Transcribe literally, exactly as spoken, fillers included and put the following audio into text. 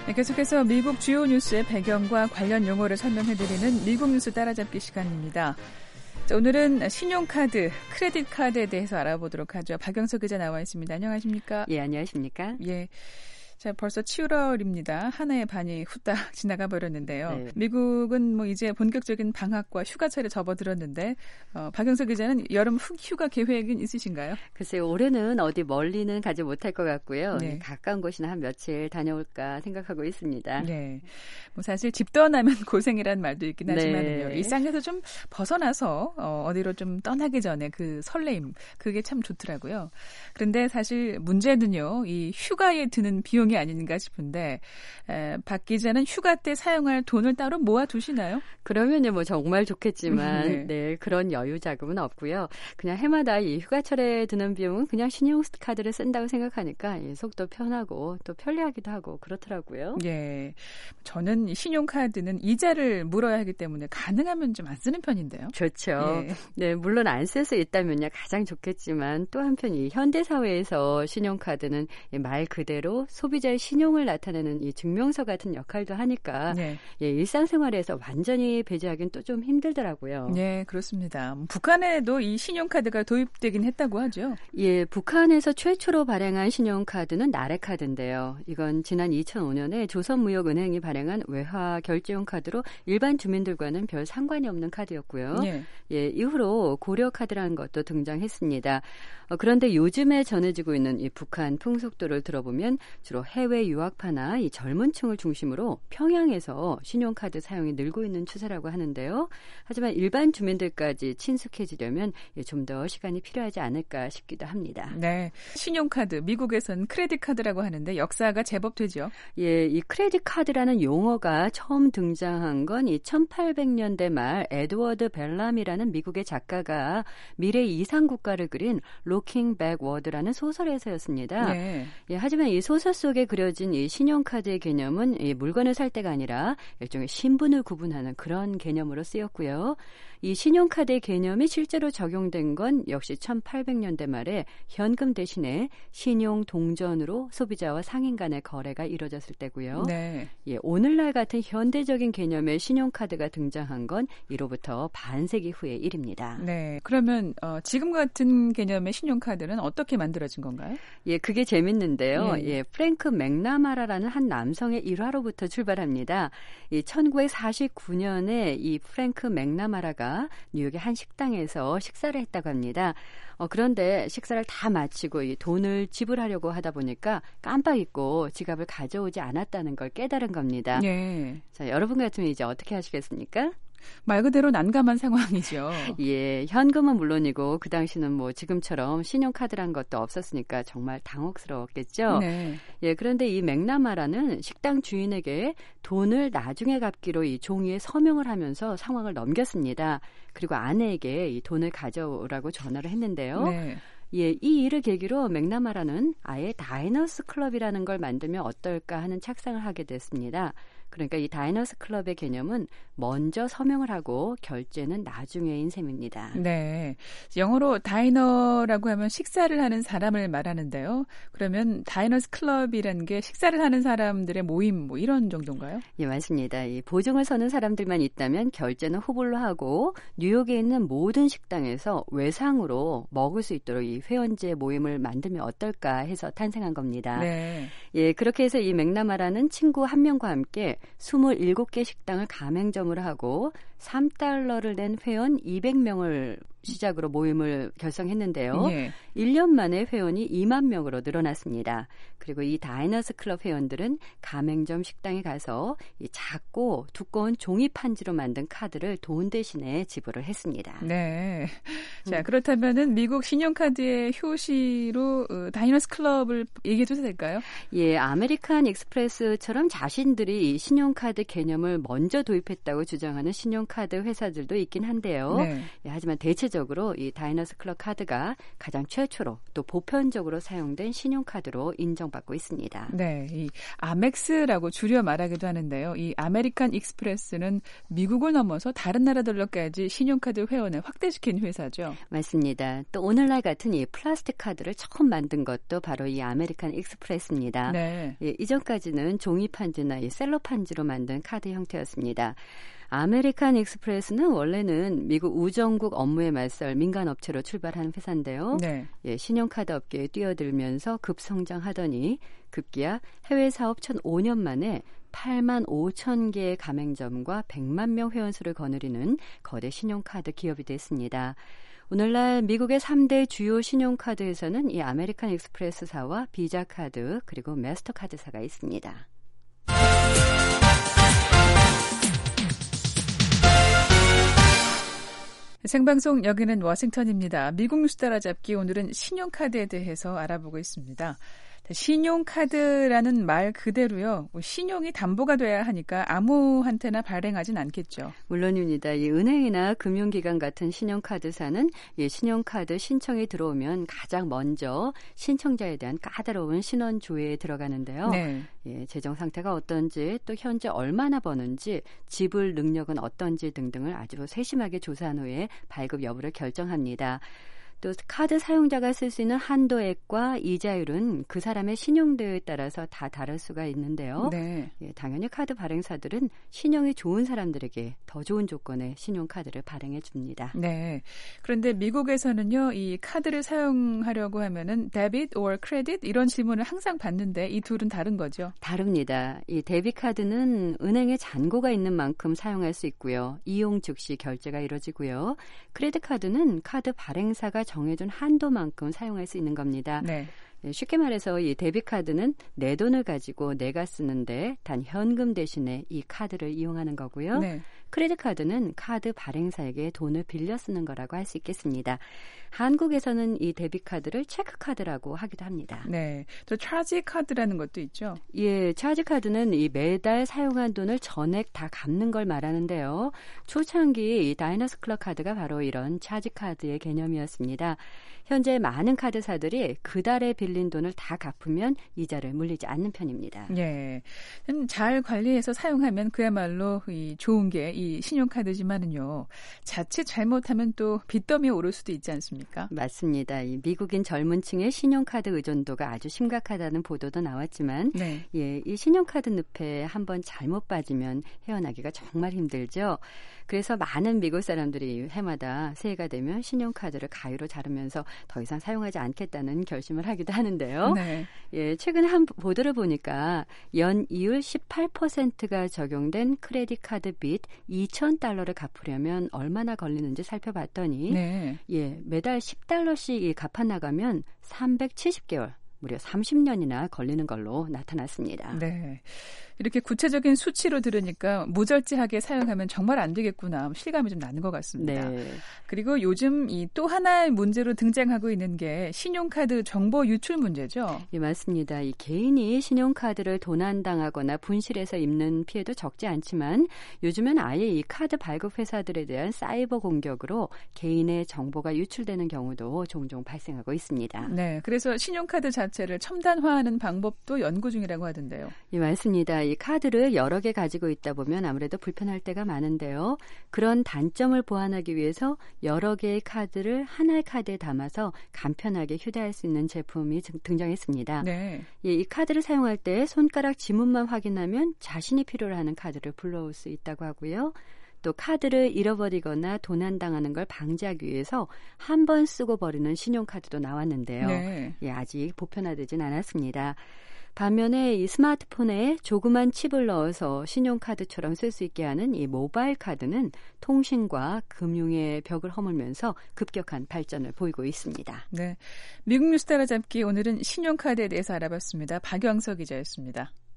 네, 계속해서 미국 주요 뉴스의 배경과 관련 용어를 설명해드리는 미국 뉴스 따라잡기 시간입니다. 자, 오늘은 신용카드, 크레딧 카드에 대해서 알아보도록 하죠. 박영석 기자 나와 있습니다. 안녕하십니까? 예, 안녕하십니까? 예. 자, 벌써 칠월입니다. 한 해의 반이 후딱 지나가 버렸는데요. 네. 미국은 뭐 이제 본격적인 방학과 휴가철에 접어들었는데 어, 박영석 기자는 여름 휴가 계획은 있으신가요? 글쎄요, 올해는 어디 멀리는 가지 못할 것 같고요. 네. 가까운 곳이나 한 며칠 다녀올까 생각하고 있습니다. 네. 뭐 사실 집 떠나면 고생이라는 말도 있긴 하지만요. 네. 일상에서 좀 벗어나서 어, 어디로 좀 떠나기 전에 그 설레임, 그게 참 좋더라고요. 그런데 사실 문제는요, 이 휴가에 드는 비용 아닌가 싶은데 에, 박 기자는 휴가 때 사용할 돈을 따로 모아두시나요? 그러면요, 뭐 정말 좋겠지만 네. 네, 그런 여유 자금은 없고요. 그냥 해마다 이 휴가철에 드는 비용은 그냥 신용카드를 쓴다고 생각하니까 예, 속도 편하고 또 편리하기도 하고 그렇더라고요. 예, 저는 신용카드는 이자를 물어야 하기 때문에 가능하면 좀 안 쓰는 편인데요. 좋죠. 예. 네, 물론 안 쓸 수 있다면요 가장 좋겠지만 또 한편 이 현대 사회에서 신용카드는 말 그대로 소비 소비자의 신용을 나타내는 이 증명서 같은 역할도 하니까 네. 예, 일상생활에서 완전히 배제하기는 또 좀 힘들더라고요. 네, 그렇습니다. 북한에도 이 신용카드가 도입되긴 했다고 하죠. 예, 북한에서 최초로 발행한 신용카드는 나래카드인데요. 이건 지난 이천오 년에 조선무역은행이 발행한 외화 결제용 카드로 일반 주민들과는 별 상관이 없는 카드였고요. 네. 예, 이후로 고려카드라는 것도 등장했습니다. 어, 그런데 요즘에 전해지고 있는 이 북한 풍속도를 들어보면 주로 해외 유학파나 이 젊은 층을 중심으로 평양에서 신용카드 사용이 늘고 있는 추세라고 하는데요. 하지만 일반 주민들까지 친숙해지려면 좀 더 시간이 필요하지 않을까 싶기도 합니다. 네, 신용카드, 미국에서는 크레딧 카드라고 하는데 역사가 제법 되죠. 예, 이 크레딧 카드라는 용어가 처음 등장한 건 이 천팔백 년대 말 에드워드 벨람이라는 미국의 작가가 미래 이상 국가를 그린 로킹 백워드라는 소설에서였습니다. 네. 예, 하지만 이 소설 속에 그려진 이 신용카드의 개념은 이 물건을 살 때가 아니라 일종의 신분을 구분하는 그런 개념으로 쓰였고요. 이 신용카드의 개념이 실제로 적용된 건 역시 천팔백 년대 말에 현금 대신에 신용 동전으로 소비자와 상인 간의 거래가 이루어졌을 때고요. 네. 예, 오늘날 같은 현대적인 개념의 신용카드가 등장한 건 이로부터 반세기 후의 일입니다. 네. 그러면 어, 지금 같은 개념의 신용카드는 어떻게 만들어진 건가요? 예, 그게 재밌는데요. 예. 예, 프랭크 맥나마라라는 한 남성의 일화로부터 출발합니다. 이 천구백사십구 년에 이 프랭크 맥나마라가 뉴욕의 한 식당에서 식사를 했다고 합니다. 어, 그런데 식사를 다 마치고 이 돈을 지불하려고 하다 보니까 깜빡 잊고 지갑을 가져오지 않았다는 걸 깨달은 겁니다. 네. 자, 여러분 같으면 이제 어떻게 하시겠습니까? 말 그대로 난감한 상황이죠. 예, 현금은 물론이고 그 당시는 뭐 지금처럼 신용카드란 것도 없었으니까 정말 당혹스러웠겠죠. 네. 예, 그런데 이 맥나마라는 식당 주인에게 돈을 나중에 갚기로 이 종이에 서명을 하면서 상황을 넘겼습니다. 그리고 아내에게 이 돈을 가져오라고 전화를 했는데요. 네. 예, 이 일을 계기로 맥나마라는 아예 다이너스 클럽이라는 걸 만들면 어떨까 하는 착상을 하게 됐습니다. 그러니까 이 다이너스 클럽의 개념은 먼저 서명을 하고 결제는 나중에인 셈입니다. 네. 영어로 다이너라고 하면 식사를 하는 사람을 말하는데요. 그러면 다이너스 클럽이라는 게 식사를 하는 사람들의 모임 뭐 이런 정도인가요? 예, 맞습니다. 이 보증을 서는 사람들만 있다면 결제는 후불로 하고 뉴욕에 있는 모든 식당에서 외상으로 먹을 수 있도록 이 회원제 모임을 만들면 어떨까 해서 탄생한 겁니다. 네. 예, 그렇게 해서 이 맥나마라는 친구 한 명과 함께 스물일곱 개 식당을 가맹점으로 하고 삼 달러를 낸 회원 이백 명을 시작으로 모임을 결성했는데요. 예. 일 년 만에 회원이 이만 명으로 늘어났습니다. 그리고 이 다이너스 클럽 회원들은 가맹점 식당에 가서 이 작고 두꺼운 종이 판지로 만든 카드를 돈 대신에 지불을 했습니다. 네. 자, 그렇다면은 미국 신용카드의 효시로 어, 다이너스 클럽을 얘기해 줘도 될까요? 예, 아메리칸 익스프레스처럼 자신들이 이 신용카드 개념을 먼저 도입했다고 주장하는 신용카드 회사들도 있긴 한데요. 네. 예, 하지만 대체 세계적으로 이 다이너스 클럽 카드가 가장 최초로 또 보편적으로 사용된 신용카드로 인정받고 있습니다. 네, 이 아멕스라고 줄여 말하기도 하는데요. 이 아메리칸 익스프레스는 미국을 넘어서 다른 나라들로까지 신용카드 회원을 확대시킨 회사죠. 맞습니다. 또 오늘날 같은 이 플라스틱 카드를 처음 만든 것도 바로 이 아메리칸 익스프레스입니다. 네. 예, 이전까지는 종이 판지나 이 셀로 판지로 만든 카드 형태였습니다. 아메리칸 익스프레스는 원래는 미국 우정국 업무에 맞설 민간 업체로 출발한 회사인데요. 네. 예, 신용카드 업계에 뛰어들면서 급성장하더니 급기야 해외 사업 천오 년 만에 팔만 오천 개의 가맹점과 백만 명 회원 수를 거느리는 거대 신용카드 기업이 됐습니다. 오늘날 미국의 삼 대 주요 신용카드 회사는 이 아메리칸 익스프레스사와 비자카드 그리고 마스터카드사가 있습니다. 생방송 여기는 워싱턴입니다. 미국 뉴스 따라잡기 오늘은 신용카드에 대해서 알아보고 있습니다. 신용카드라는 말 그대로요. 신용이 담보가 돼야 하니까 아무한테나 발행하진 않겠죠. 물론입니다. 이 은행이나 금융기관 같은 신용카드사는 이 신용카드 신청이 들어오면 가장 먼저 신청자에 대한 까다로운 신원 조회에 들어가는데요. 네. 예, 재정 상태가 어떤지 또 현재 얼마나 버는지 지불 능력은 어떤지 등등을 아주 세심하게 조사한 후에 발급 여부를 결정합니다. 또 카드 사용자가 쓸 수 있는 한도액과 이자율은 그 사람의 신용도에 따라서 다 다를 수가 있는데요. 네. 예, 당연히 카드 발행사들은 신용이 좋은 사람들에게 더 좋은 조건의 신용카드를 발행해 줍니다. 네. 그런데 미국에서는요, 이 카드를 사용하려고 하면은 데빗 or 크레딧 이런 질문을 항상 받는데 이 둘은 다른 거죠? 다릅니다. 이 데빗 카드는 은행에 잔고가 있는 만큼 사용할 수 있고요. 이용 즉시 결제가 이루어지고요. 크레딧 카드는 카드 발행사가 정해준 한도만큼 사용할 수 있는 겁니다. 네. 쉽게 말해서 이 데빗 카드는 내 돈을 가지고 내가 쓰는데 단 현금 대신에 이 카드를 이용하는 거고요. 네. 크레딧 카드는 카드 발행사에게 돈을 빌려 쓰는 거라고 할 수 있겠습니다. 한국에서는 이 데빗 카드를 체크 카드라고 하기도 합니다. 네. 또 차지 카드라는 것도 있죠. 예, 차지 카드는 이 매달 사용한 돈을 전액 다 갚는 걸 말하는데요. 초창기 이 다이너스 클럽 카드가 바로 이런 차지 카드의 개념이었습니다. 현재 많은 카드사들이 그 달에 빌린 돈을 다 갚으면 이자를 물리지 않는 편입니다. 예. 잘 관리해서 사용하면 그야말로 이 좋은 게 이 신용카드지만은요. 자칫 잘못하면 또 빚더미에 오를 수도 있지 않습니까? 맞습니다. 이 미국인 젊은 층의 신용카드 의존도가 아주 심각하다는 보도도 나왔지만 네. 예, 이 신용카드 늪에 한번 잘못 빠지면 헤어나기가 정말 힘들죠. 그래서 많은 미국 사람들이 해마다 새해가 되면 신용카드를 가위로 자르면서 더 이상 사용하지 않겠다는 결심을 하기도 하는데요. 네. 예, 최근에 한 보도를 보니까 연이율 십팔 퍼센트가 적용된 크레딧 카드 빚 이천 달러를 갚으려면 얼마나 걸리는지 살펴봤더니 네. 예, 매달 십 달러씩 갚아 나가면 삼백칠십 개월, 무려 삼십 년이나 걸리는 걸로 나타났습니다. 네. 이렇게 구체적인 수치로 들으니까 무절제하게 사용하면 정말 안 되겠구나 실감이 좀 나는 것 같습니다. 네. 그리고 요즘 이 또 하나의 문제로 등장하고 있는 게 신용카드 정보 유출 문제죠. 예, 맞습니다. 이 개인이 신용카드를 도난당하거나 분실해서 입는 피해도 적지 않지만 요즘엔 아예 이 카드 발급 회사들에 대한 사이버 공격으로 개인의 정보가 유출되는 경우도 종종 발생하고 있습니다. 네. 그래서 신용카드 자체를 첨단화하는 방법도 연구 중이라고 하던데요. 예, 맞습니다. 이 카드를 여러 개 가지고 있다 보면 아무래도 불편할 때가 많은데요. 그런 단점을 보완하기 위해서 여러 개의 카드를 하나의 카드에 담아서 간편하게 휴대할 수 있는 제품이 등장했습니다. 네. 예, 이 카드를 사용할 때 손가락 지문만 확인하면 자신이 필요로 하는 카드를 불러올 수 있다고 하고요. 또 카드를 잃어버리거나 도난당하는 걸 방지하기 위해서 한 번 쓰고 버리는 신용카드도 나왔는데요. 네. 예, 아직 보편화되진 않았습니다. 반면에 이 스마트폰에 조그만 칩을 넣어서 신용카드처럼 쓸 수 있게 하는 이 모바일 카드는 통신과 금융의 벽을 허물면서 급격한 발전을 보이고 있습니다. 네. 미국 뉴스 따라잡기 오늘은 신용카드에 대해서 알아봤습니다. 박영석 기자였습니다.